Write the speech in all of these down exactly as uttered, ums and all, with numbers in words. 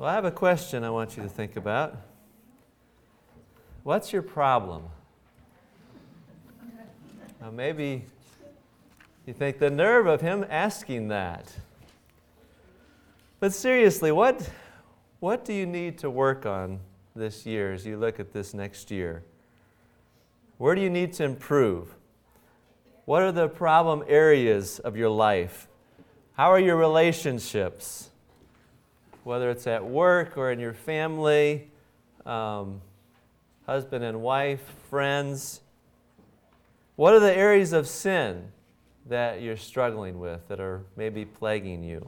Well, I have a question I want you to think about. What's your problem? Now, maybe you think the nerve of him asking that. But seriously, what, what do you need to work on this year as you look at this next year? Where do you need to improve? What are the problem areas of your life? How are your relationships? Whether it's at work or in your family, um, husband and wife, friends. What are the areas of sin that you're struggling with, that are maybe plaguing you?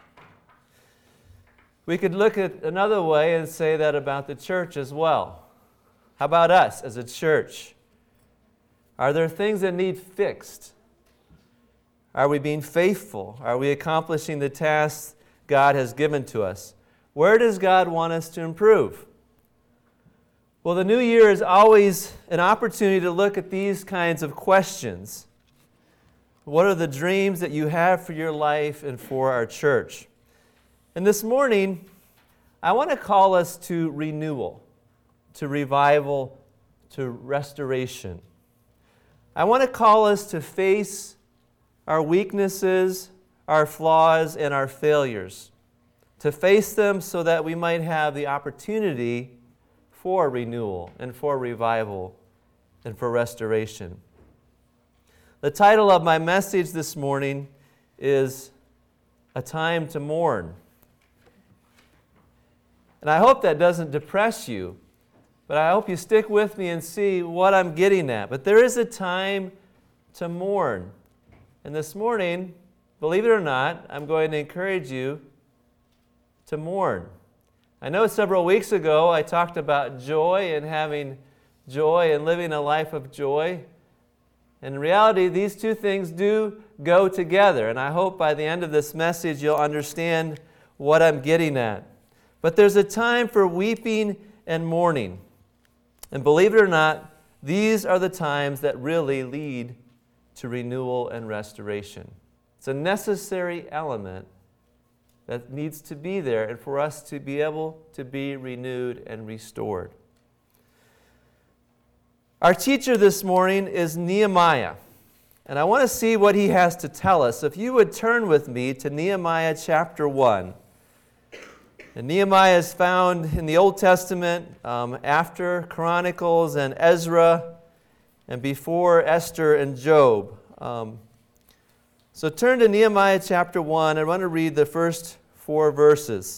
We could look at another way and say that about the church as well. How about us as a church? Are there things that need fixed? Are we being faithful? Are we accomplishing the tasks God has given to us? Where does God want us to improve? Well, the new year is always an opportunity to look at these kinds of questions. What are the dreams that you have for your life and for our church? And this morning, I want to call us to renewal, to revival, to restoration. I want to call us to face our weaknesses, our flaws, and our failures, to face them so that we might have the opportunity for renewal and for revival and for restoration. The title of my message this morning is A Time to Mourn. And I hope that doesn't depress you, but I hope you stick with me and see what I'm getting at. But there is a time to mourn. And this morning, believe it or not, I'm going to encourage you to mourn. I know several weeks ago I talked about joy and having joy and living a life of joy. In reality, these two things do go together. And I hope by the end of this message you'll understand what I'm getting at. But there's a time for weeping and mourning. And believe it or not, these are the times that really lead to renewal and restoration. It's a necessary element that needs to be there and for us to be able to be renewed and restored. Our teacher this morning is Nehemiah, and I want to see what he has to tell us. If you would turn with me to Nehemiah chapter one. And Nehemiah is found in the Old Testament um, after Chronicles and Ezra and before Esther and Job. Um, so turn to Nehemiah chapter one. I want to read the first four verses.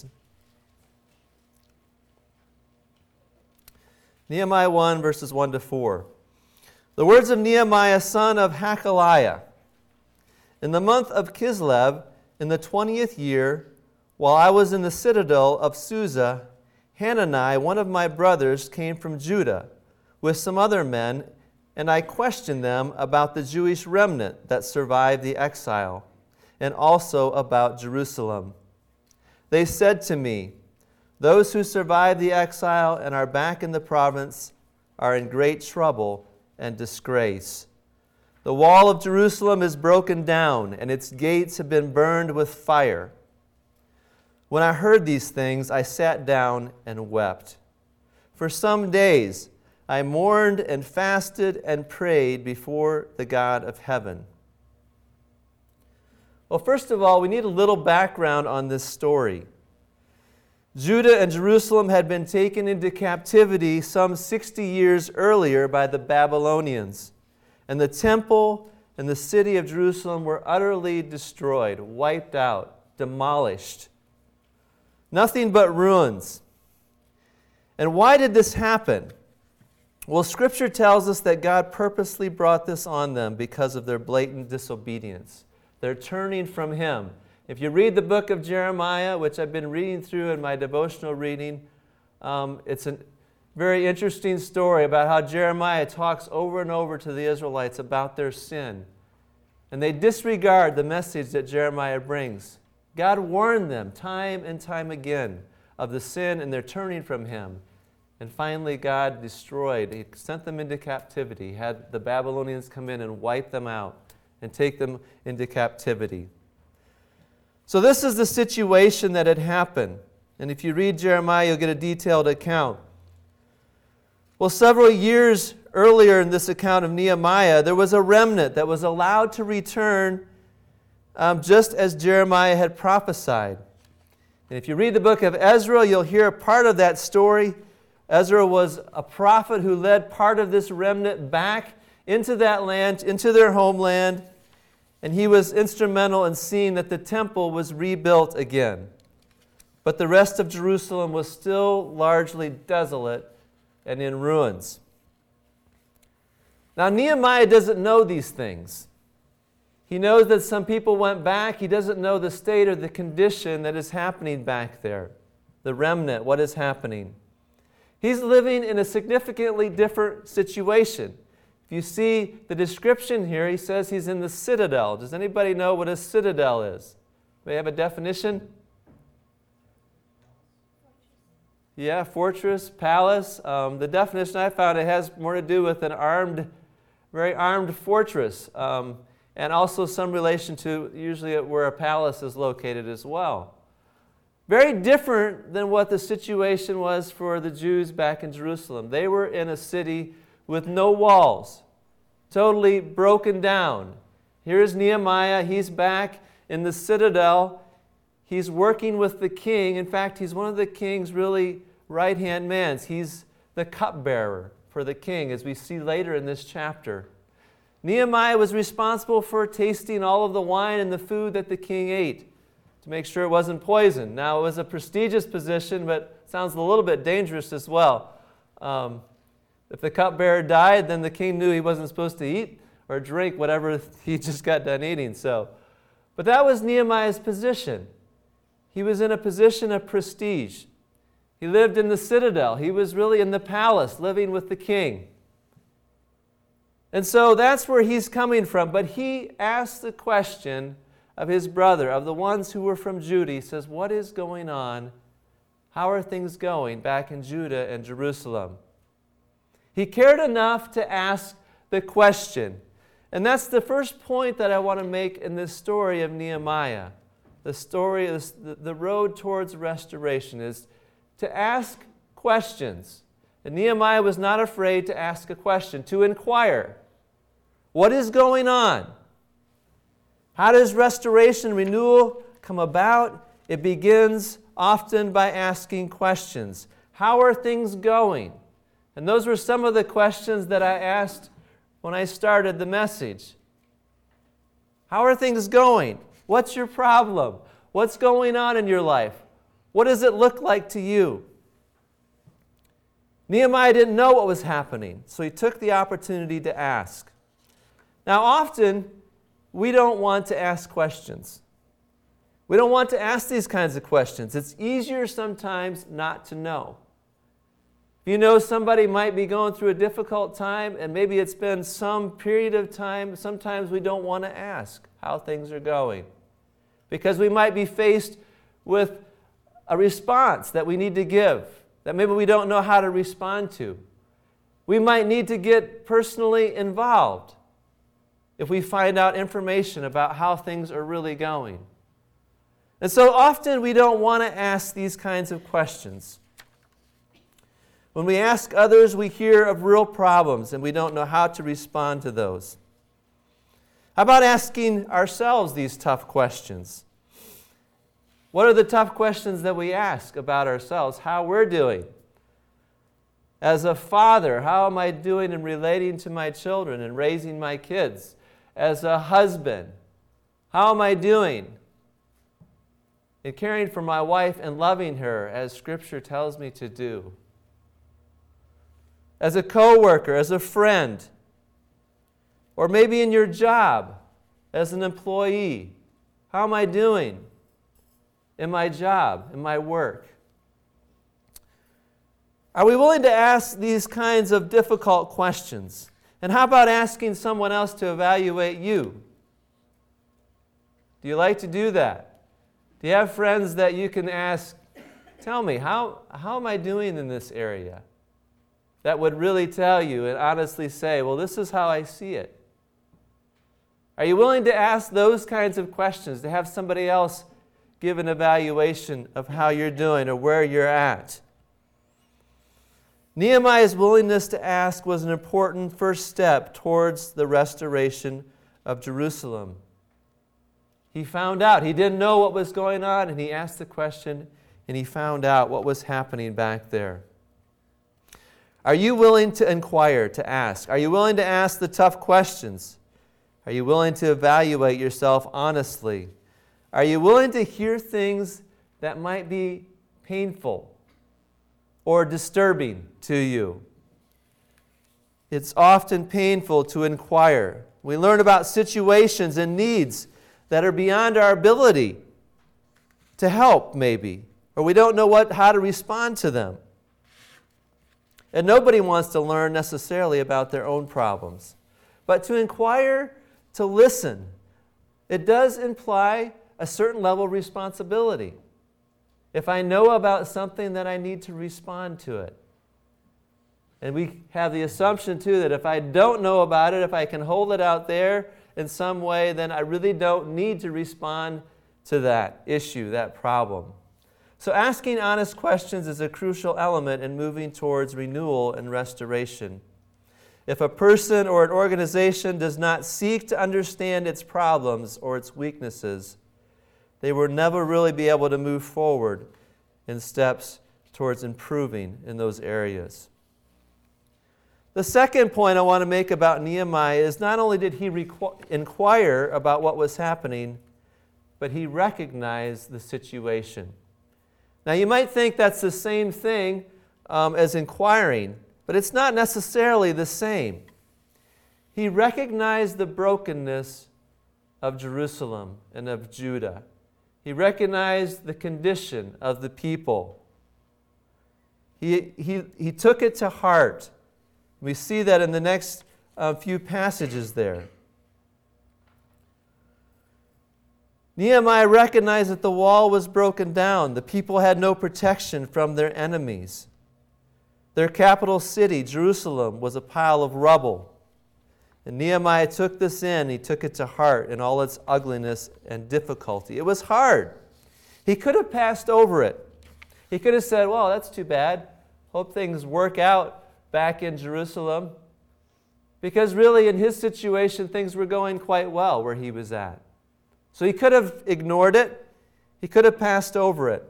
Nehemiah one, verses one to four. The words of Nehemiah, son of Hakaliah. In the month of Kislev, in the twentieth year, while I was in the citadel of Susa, Hanani, one of my brothers, came from Judah with some other men, and I questioned them about the Jewish remnant that survived the exile, and also about Jerusalem. They said to me, "Those who survived the exile and are back in the province are in great trouble and disgrace. The wall of Jerusalem is broken down, and its gates have been burned with fire." When I heard these things, I sat down and wept. For some days I mourned and fasted and prayed before the God of heaven. Well, first of all, we need a little background on this story. Judah and Jerusalem had been taken into captivity some sixty years earlier by the Babylonians, and the temple and the city of Jerusalem were utterly destroyed, wiped out, demolished. Nothing but ruins. And why did this happen? Well, Scripture tells us that God purposely brought this on them because of their blatant disobedience. They're turning from Him. If you read the book of Jeremiah, which I've been reading through in my devotional reading, um, it's a very interesting story about how Jeremiah talks over and over to the Israelites about their sin. And they disregard the message that Jeremiah brings. God warned them time and time again of the sin, and they're turning from Him. And finally, God destroyed. He sent them into captivity, had the Babylonians come in and wipe them out and take them into captivity. So this is the situation that had happened. And if you read Jeremiah, you'll get a detailed account. Well, several years earlier in this account of Nehemiah, there was a remnant that was allowed to return um, just as Jeremiah had prophesied. And if you read the book of Ezra, you'll hear part of that story. Ezra was a prophet who led part of this remnant back into that land, into their homeland, and he was instrumental in seeing that the temple was rebuilt again. But the rest of Jerusalem was still largely desolate and in ruins. Now, Nehemiah doesn't know these things. He knows that some people went back. He doesn't know the state or the condition that is happening back there, the remnant, what is happening. He's living in a significantly different situation. If you see the description here, he says he's in the citadel. Does anybody know what a citadel is? Do they have a definition? Yeah, fortress, palace. Um, the definition I found, it has more to do with an armed, very armed fortress, um, and also some relation to usually where a palace is located as well. Very different than what the situation was for the Jews back in Jerusalem. They were in a city with no walls, totally broken down. Here's Nehemiah. He's back in the citadel. He's working with the king. In fact, he's one of the king's really right-hand men. He's the cupbearer for the king, as we see later in this chapter. Nehemiah was responsible for tasting all of the wine and the food that the king ate to make sure it wasn't poisoned. Now, it was a prestigious position, but sounds a little bit dangerous as well. Um, if the cupbearer died, then the king knew he wasn't supposed to eat or drink whatever he just got done eating. So, but that was Nehemiah's position. He was in a position of prestige. He lived in the citadel. He was really in the palace, living with the king. And so that's where he's coming from. But he asked the question of his brother, of the ones who were from Judah. He says, what is going on? How are things going back in Judah and Jerusalem? He cared enough to ask the question. And that's the first point that I want to make in this story of Nehemiah. The story is the road towards restoration is to ask questions. And Nehemiah was not afraid to ask a question, to inquire. What is going on? How does restoration, renewal come about? It begins often by asking questions. How are things going? And those were some of the questions that I asked when I started the message. How are things going? What's your problem? What's going on in your life? What does it look like to you? Nehemiah didn't know what was happening, so he took the opportunity to ask. Now, often, we don't want to ask questions. We don't want to ask these kinds of questions. It's easier sometimes not to know. If you know somebody might be going through a difficult time, and maybe it's been some period of time, sometimes we don't want to ask how things are going, because we might be faced with a response that we need to give that maybe we don't know how to respond to. We might need to get personally involved if we find out information about how things are really going. And so often we don't want to ask these kinds of questions. When we ask others, we hear of real problems and we don't know how to respond to those. How about asking ourselves these tough questions? What are the tough questions that we ask about ourselves? How we're doing? As a father, how am I doing in relating to my children and raising my kids? As a husband, how am I doing in caring for my wife and loving her as Scripture tells me to do? As a coworker, as a friend, or maybe in your job as an employee, how am I doing in my job, in my work? Are we willing to ask these kinds of difficult questions? And how about asking someone else to evaluate you? Do you like to do that? Do you have friends that you can ask, tell me, how, how am I doing in this area? That would really tell you and honestly say, well, this is how I see it. Are you willing to ask those kinds of questions, to have somebody else give an evaluation of how you're doing or where you're at. Nehemiah's willingness to ask was an important first step towards the restoration of Jerusalem. He found out. He didn't know what was going on, and he asked the question, and he found out what was happening back there. Are you willing to inquire, to ask? Are you willing to ask the tough questions? Are you willing to evaluate yourself honestly? Are you willing to hear things that might be painful or disturbing to you? It's often painful to inquire. We learn about situations and needs that are beyond our ability to help, maybe, or we don't know what, how to respond to them. And nobody wants to learn necessarily about their own problems. But to inquire, to listen, it does imply a certain level of responsibility. If I know about something, then I need to respond to it. And we have the assumption, too, that if I don't know about it, if I can hold it out there in some way, then I really don't need to respond to that issue, that problem. So asking honest questions is a crucial element in moving towards renewal and restoration. If a person or an organization does not seek to understand its problems or its weaknesses, they will never really be able to move forward in steps towards improving in those areas. The second point I want to make about Nehemiah is not only did he requ- inquire about what was happening, but he recognized the situation. Now, you might think that's the same thing um, as inquiring, but it's not necessarily the same. He recognized the brokenness of Jerusalem and of Judah. He recognized the condition of the people. He, he, he took it to heart. We see that in the next uh, few passages there. Nehemiah recognized that the wall was broken down. The people had no protection from their enemies. Their capital city, Jerusalem, was a pile of rubble. And Nehemiah took this in. He took it to heart in all its ugliness and difficulty. It was hard. He could have passed over it. He could have said, well, that's too bad. Hope things work out back in Jerusalem. Because really, in his situation, things were going quite well where he was at. So he could have ignored it. He could have passed over it.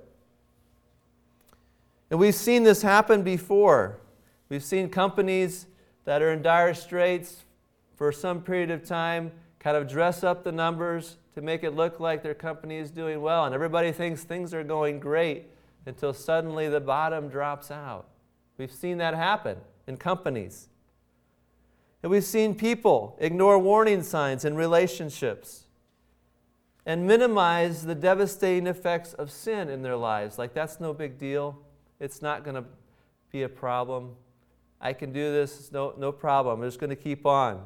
And we've seen this happen before. We've seen companies that are in dire straits for some period of time kind of dress up the numbers to make it look like their company is doing well. And everybody thinks things are going great until suddenly the bottom drops out. We've seen that happen in companies. And we've seen people ignore warning signs in relationships and minimize the devastating effects of sin in their lives. Like, that's no big deal. It's not going to be a problem. I can do this. It's no, no problem. I'm just going to keep on.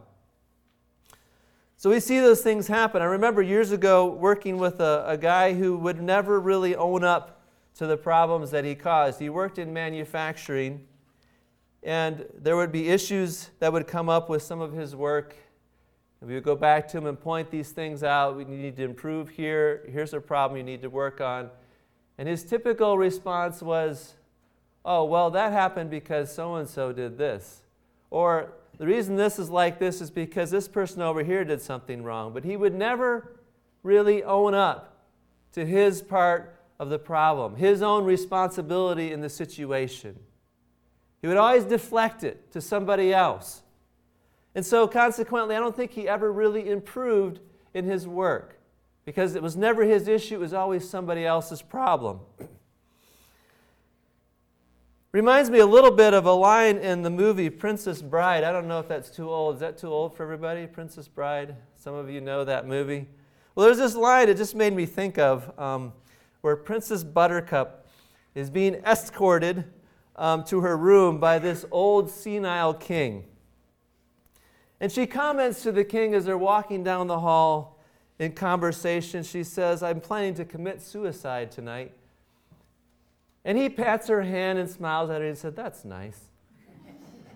So we see those things happen. I remember years ago working with a, a guy who would never really own up to the problems that he caused. He worked in manufacturing, and there would be issues that would come up with some of his work. And we would go back to him and point these things out. We need to improve here. Here's a problem you need to work on. And his typical response was, oh, well, that happened because so-and-so did this. Or the reason this is like this is because this person over here did something wrong. But he would never really own up to his part of the problem, his own responsibility in the situation. He would always deflect it to somebody else. And so consequently, I don't think he ever really improved in his work because it was never his issue. It was always somebody else's problem. Reminds me a little bit of a line in the movie Princess Bride. I don't know if that's too old. Is that too old for everybody, Princess Bride? Some of you know that movie. Well, there's this line it just made me think of um, where Princess Buttercup is being escorted um, to her room by this old senile king. And she comments to the king as they're walking down the hall in conversation. She says, I'm planning to commit suicide tonight. And he pats her hand and smiles at her and said, that's nice.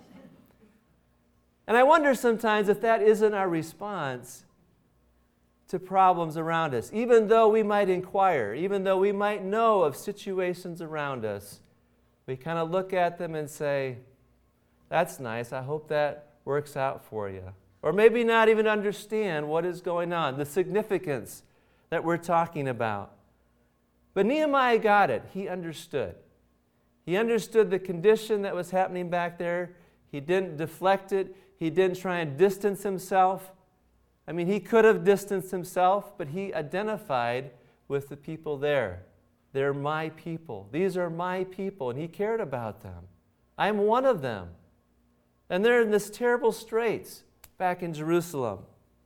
And I wonder sometimes if that isn't our response to to problems around us. Even though we might inquire, even though we might know of situations around us, we kind of look at them and say, that's nice, I hope that works out for you. Or maybe not even understand what is going on, the significance that we're talking about. But Nehemiah got it. He understood. He understood the condition that was happening back there. He didn't deflect it. He didn't try and distance himself. I mean, he could have distanced himself, but he identified with the people there. They're my people. These are my people, and he cared about them. I'm one of them. And they're in this terrible straits back in Jerusalem.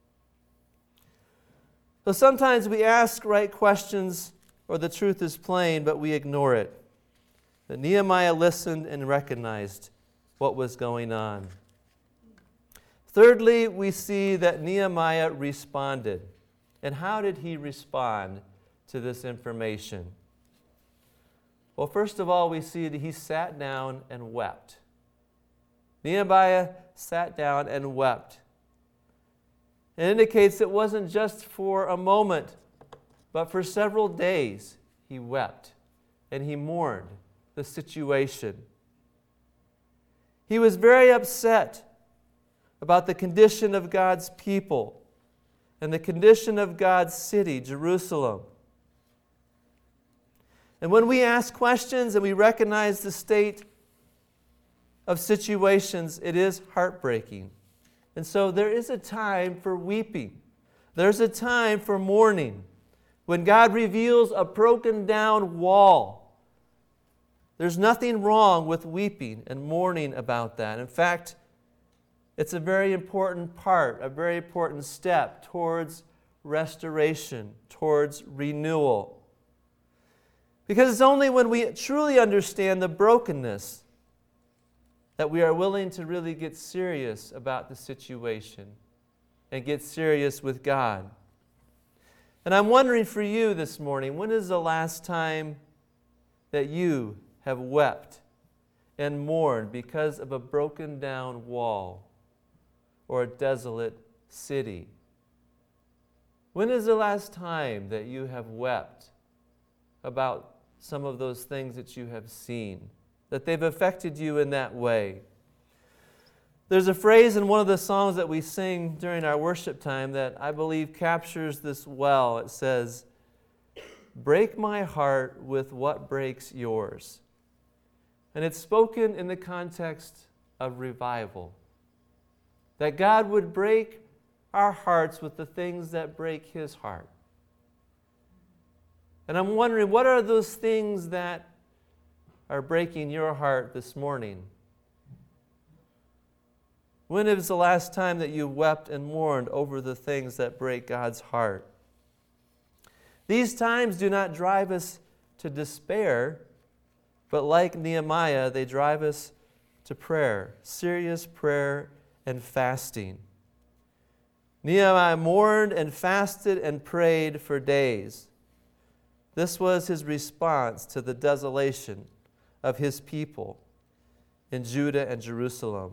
So sometimes we ask right questions, or the truth is plain, but we ignore it. But Nehemiah listened and recognized what was going on. Thirdly, we see that Nehemiah responded. And how did he respond to this information? Well, first of all, we see that he sat down and wept. Nehemiah sat down and wept. It indicates it wasn't just for a moment, but for several days he wept and he mourned the situation. He was very upset about the condition of God's people and the condition of God's city, Jerusalem. And when we ask questions and we recognize the state of situations, it is heartbreaking. And so there is a time for weeping. There's a time for mourning. When God reveals a broken down wall, there's nothing wrong with weeping and mourning about that. In fact, it's a very important part, a very important step towards restoration, towards renewal. Because it's only when we truly understand the brokenness that we are willing to really get serious about the situation and get serious with God. And I'm wondering for you this morning, when is the last time that you have wept and mourned because of a broken down wall or a desolate city? When is the last time that you have wept about some of those things that you have seen, that they've affected you in that way? There's a phrase in one of the songs that we sing during our worship time that I believe captures this well. It says, "Break my heart with what breaks yours." And it's spoken in the context of revival. That God would break our hearts with the things that break His heart. And I'm wondering, what are those things that are breaking your heart this morning? When is the last time that you wept and mourned over the things that break God's heart? These times do not drive us to despair, but like Nehemiah, they drive us to prayer, serious prayer and fasting. Nehemiah mourned and fasted and prayed for days. This was his response to the desolation of his people in Judah and Jerusalem.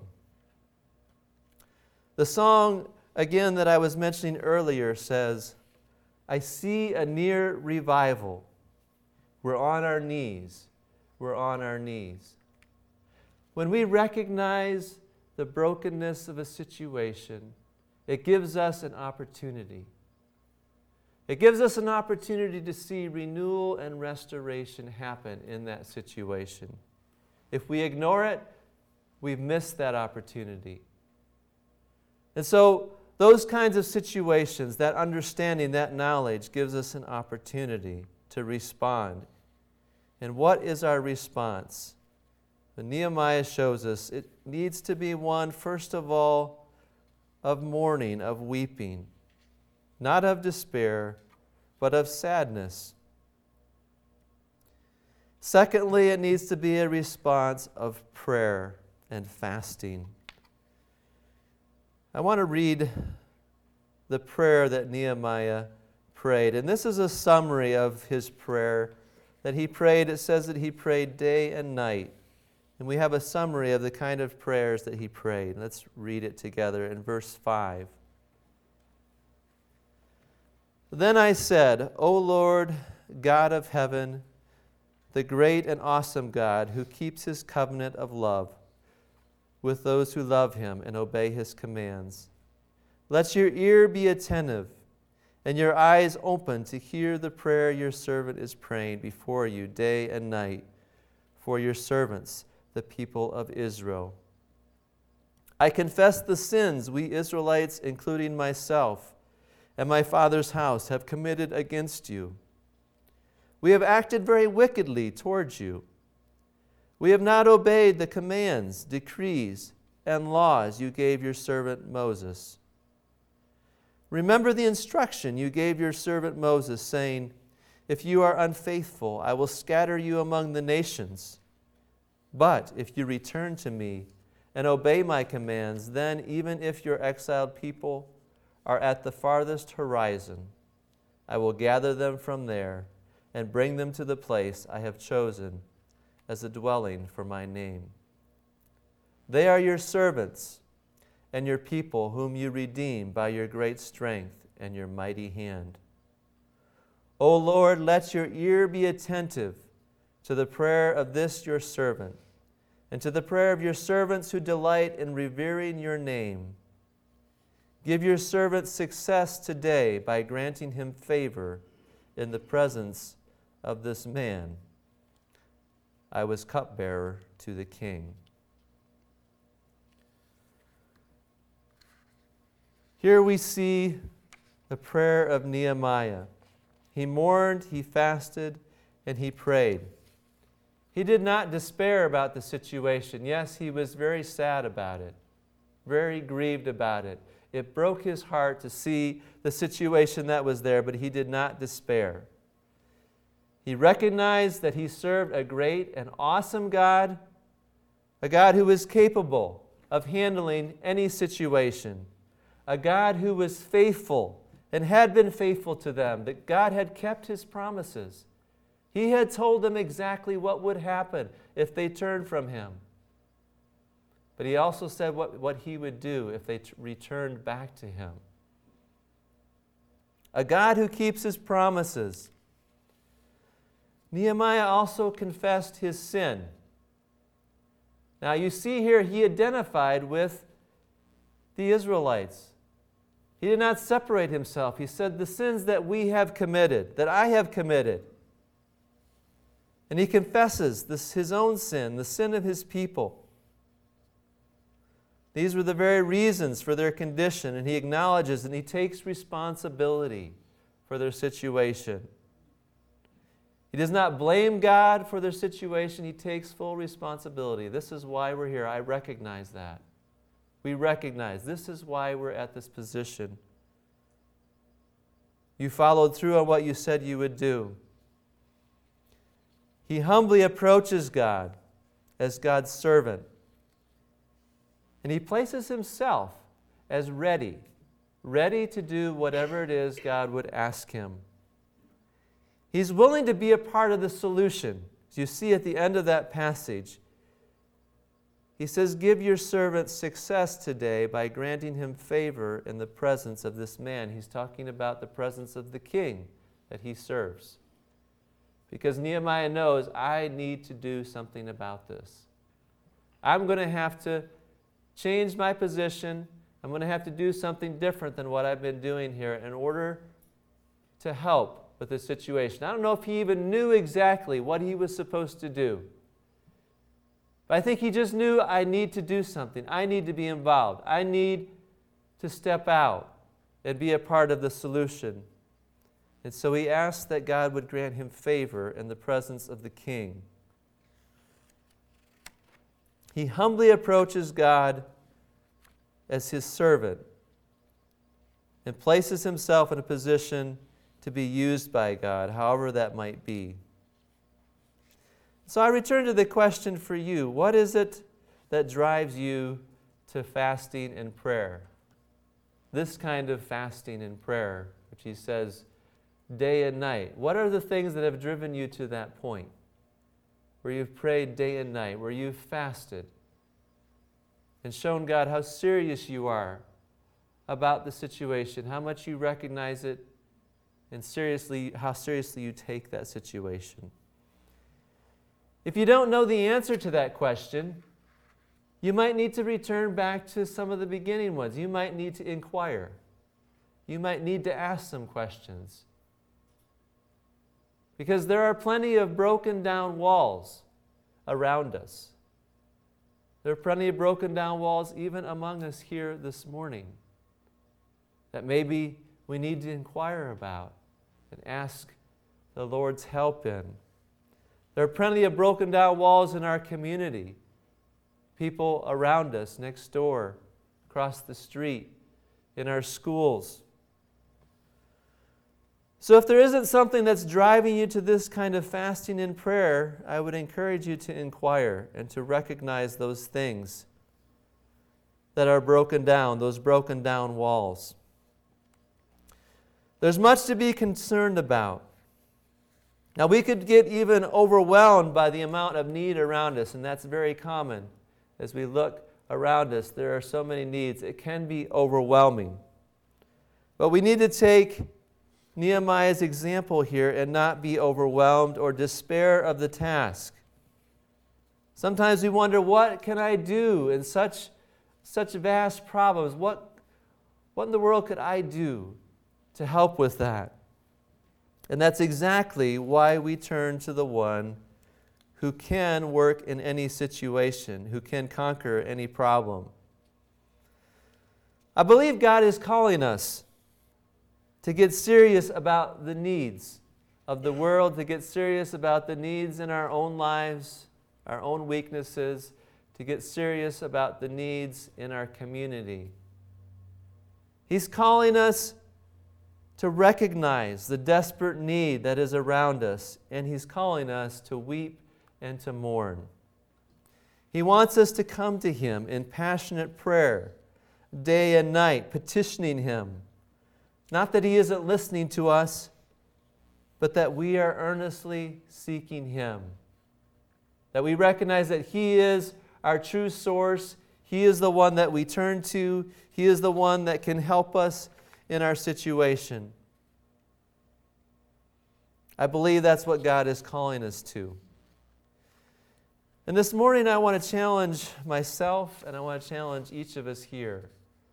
The song, again, that I was mentioning earlier says, "I see a near revival. We're on our knees. We're on our knees." When we recognize the brokenness of a situation, it gives us an opportunity. It gives us an opportunity to see renewal and restoration happen in that situation. If we ignore it, we've missed that opportunity. And so those kinds of situations, that understanding, that knowledge, gives us an opportunity to respond. And what is our response? But Nehemiah shows us it needs to be one, first of all, of mourning, of weeping, not of despair, but of sadness. Secondly, it needs to be a response of prayer and fasting. I want to read the prayer that Nehemiah prayed. And this is a summary of his prayer that he prayed. It says that he prayed day and night. And we have a summary of the kind of prayers that he prayed. Let's read it together in verse five. Then I said, O Lord, God of heaven, the great and awesome God who keeps his covenant of love with those who love him and obey his commands, let your ear be attentive and your eyes open to hear the prayer your servant is praying before you day and night for your servants, the people of Israel. I confess the sins we Israelites, including myself, and my father's house have committed against you. We have acted very wickedly towards you. We have not obeyed the commands, decrees, and laws you gave your servant Moses. Remember the instruction you gave your servant Moses, saying, if you are unfaithful, I will scatter you among the nations. But if you return to me and obey my commands, then even if your exiled people are at the farthest horizon, I will gather them from there and bring them to the place I have chosen as a dwelling for my name. They are your servants and your people whom you redeem by your great strength and your mighty hand. O Lord, let your ear be attentive to the prayer of this your servant, and to the prayer of your servants who delight in revering your name. Give your servant success today by granting him favor in the presence of this man. I was cupbearer to the king. Here we see the prayer of Nehemiah. He mourned, he fasted, and he prayed. He did not despair about the situation. Yes, he was very sad about it, very grieved about it. It broke his heart to see the situation that was there, but he did not despair. He recognized that he served a great and awesome God, a God who was capable of handling any situation, a God who was faithful and had been faithful to them, that God had kept his promises. He had told them exactly what would happen if they turned from him. But he also said what, what he would do if they t- returned back to him. A God who keeps his promises. Nehemiah also confessed his sin. Now you see here he identified with the Israelites. He did not separate himself. He said, the sins that we have committed, that I have committed. And he confesses this, his own sin, the sin of his people. These were the very reasons for their condition, and he acknowledges and he takes responsibility for their situation. He does not blame God for their situation. He takes full responsibility. This is why we're here. I recognize that. We recognize this is why we're at this position. You followed through on what you said you would do. He humbly approaches God as God's servant. And he places himself as ready, ready to do whatever it is God would ask him. He's willing to be a part of the solution. As you see at the end of that passage, he says, give your servant success today by granting him favor in the presence of this man. He's talking about the presence of the king that he serves. Because Nehemiah knows, I need to do something about this. I'm going to have to change my position. I'm going to have to do something different than what I've been doing here in order to help with the situation. I don't know if he even knew exactly what he was supposed to do. But I think he just knew, I need to do something. I need to be involved. I need to step out and be a part of the solution. And so he asked that God would grant him favor in the presence of the king. He humbly approaches God as his servant and places himself in a position to be used by God, however that might be. So I return to the question for you. What is it that drives you to fasting and prayer? This kind of fasting and prayer, which he says day and night. What are the things that have driven you to that point? Where you've prayed day and night, where you've fasted and shown God how serious you are about the situation, how much you recognize it and seriously, how seriously you take that situation. If you don't know the answer to that question, you might need to return back to some of the beginning ones. You might need to inquire. You might need to ask some questions. Because there are plenty of broken down walls around us. There are plenty of broken down walls even among us here this morning that maybe we need to inquire about and ask the Lord's help in. There are plenty of broken down walls in our community. People around us, next door, across the street, in our schools. So if there isn't something that's driving you to this kind of fasting and prayer, I would encourage you to inquire and to recognize those things that are broken down, those broken down walls. There's much to be concerned about. Now, we could get even overwhelmed by the amount of need around us, and that's very common. As we look around us, there are so many needs. It can be overwhelming. But we need to take Nehemiah's example here and not be overwhelmed or despair of the task. Sometimes we wonder, what can I do in such, such vast problems? What, what in the world could I do to help with that? And that's exactly why we turn to the one who can work in any situation, who can conquer any problem. I believe God is calling us to get serious about the needs of the world, to get serious about the needs in our own lives, our own weaknesses, to get serious about the needs in our community. He's calling us to recognize the desperate need that is around us, and He's calling us to weep and to mourn. He wants us to come to Him in passionate prayer, day and night, petitioning Him. Not that He isn't listening to us, but that we are earnestly seeking Him. That we recognize that He is our true source. He is the one that we turn to. He is the one that can help us in our situation. I believe that's what God is calling us to. And this morning I want to challenge myself, and I want to challenge each of us here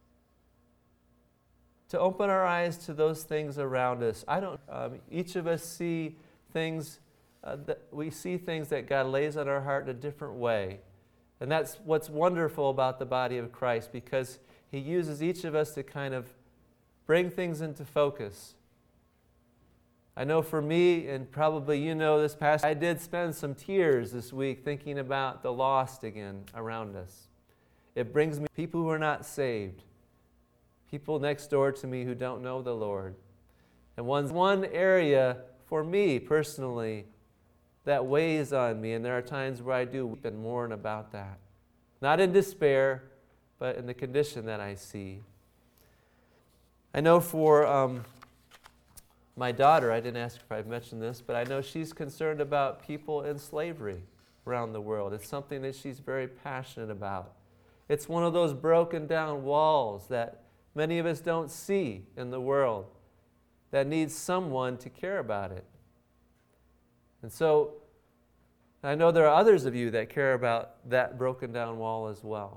to open our eyes to those things around us. I don't. Um, each of us see things. Uh, that we see things that God lays on our heart in a different way, and that's what's wonderful about the body of Christ, because He uses each of us to kind of bring things into focus. I know for me, and probably you know this past, I did spend some tears this week thinking about the lost again around us. It brings me people who are not saved, people next door to me who don't know the Lord. And one's one area for me personally that weighs on me, and there are times where I do weep and mourn about that. Not in despair, but in the condition that I see. I know for um, my daughter, I didn't ask if I've mentioned this, but I know she's concerned about people in slavery around the world. It's something that she's very passionate about. It's one of those broken down walls that many of us don't see in the world that needs someone to care about it. And so I know there are others of you that care about that broken down wall as well.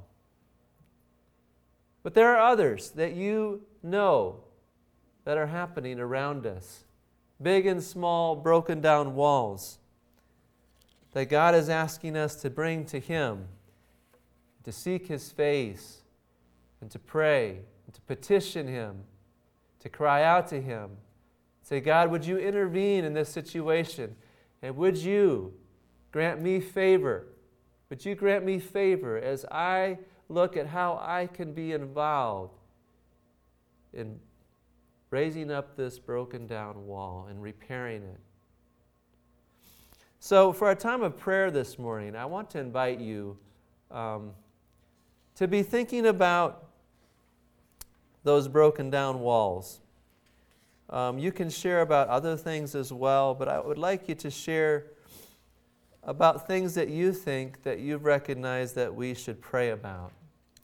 But there are others that you know that are happening around us. Big and small, broken down walls that God is asking us to bring to Him, to seek His face, and to pray, and to petition Him, to cry out to Him. Say, God, would you intervene in this situation? And would you grant me favor? Would you grant me favor as I look at how I can be involved in raising up this broken down wall and repairing it? So for our time of prayer this morning, I want to invite you um, to be thinking about those broken down walls. Um, you can share about other things as well, but I would like you to share about things that you think that you've recognized that we should pray about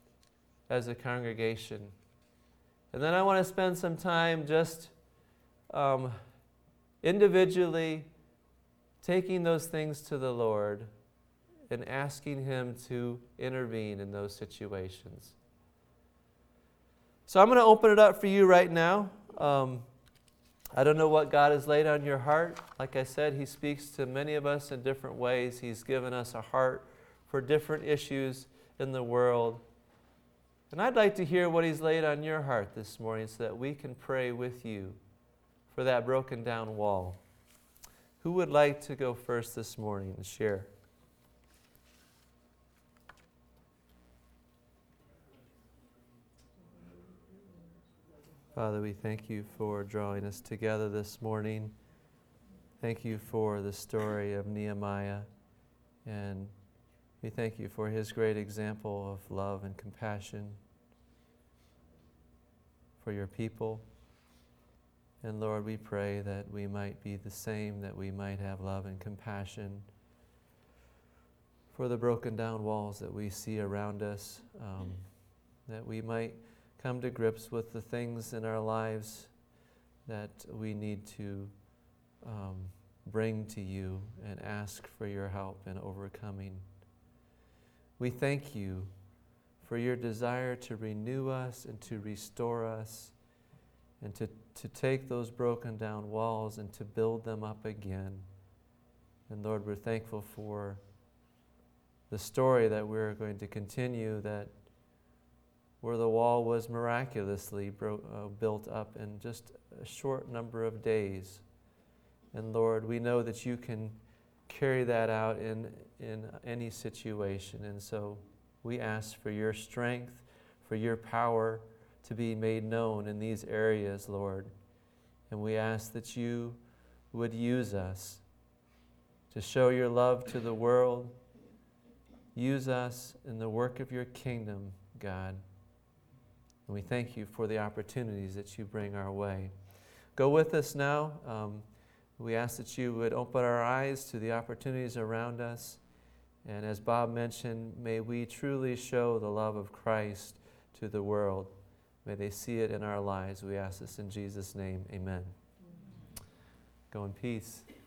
as a congregation. And then I want to spend some time just um, individually taking those things to the Lord and asking Him to intervene in those situations. So I'm going to open it up for you right now. Um, I don't know what God has laid on your heart. Like I said, He speaks to many of us in different ways. He's given us a heart for different issues in the world. And I'd like to hear what He's laid on your heart this morning so that we can pray with you for that broken down wall. Who would like to go first this morning and share? Father, we thank you for drawing us together this morning. Thank you for the story of Nehemiah. And we thank you for his great example of love and compassion for your people. And Lord, we pray that we might be the same, that we might have love and compassion for the broken down walls that we see around us, um, that we might come to grips with the things in our lives that we need to um, bring to you and ask for your help in overcoming. We thank you for your desire to renew us and to restore us and to, to take those broken down walls and to build them up again. And Lord, we're thankful for the story that we're going to continue, that where the wall was miraculously bro- uh, built up in just a short number of days. And Lord, we know that you can carry that out in, in any situation. And so we ask for your strength, for your power to be made known in these areas, Lord. And we ask that you would use us to show your love to the world. Use us in the work of your kingdom, God. And we thank you for the opportunities that you bring our way. Go with us now. Um, we ask that you would open our eyes to the opportunities around us. And as Bob mentioned, may we truly show the love of Christ to the world. May they see it in our lives. We ask this in Jesus' name. Amen. Go in peace.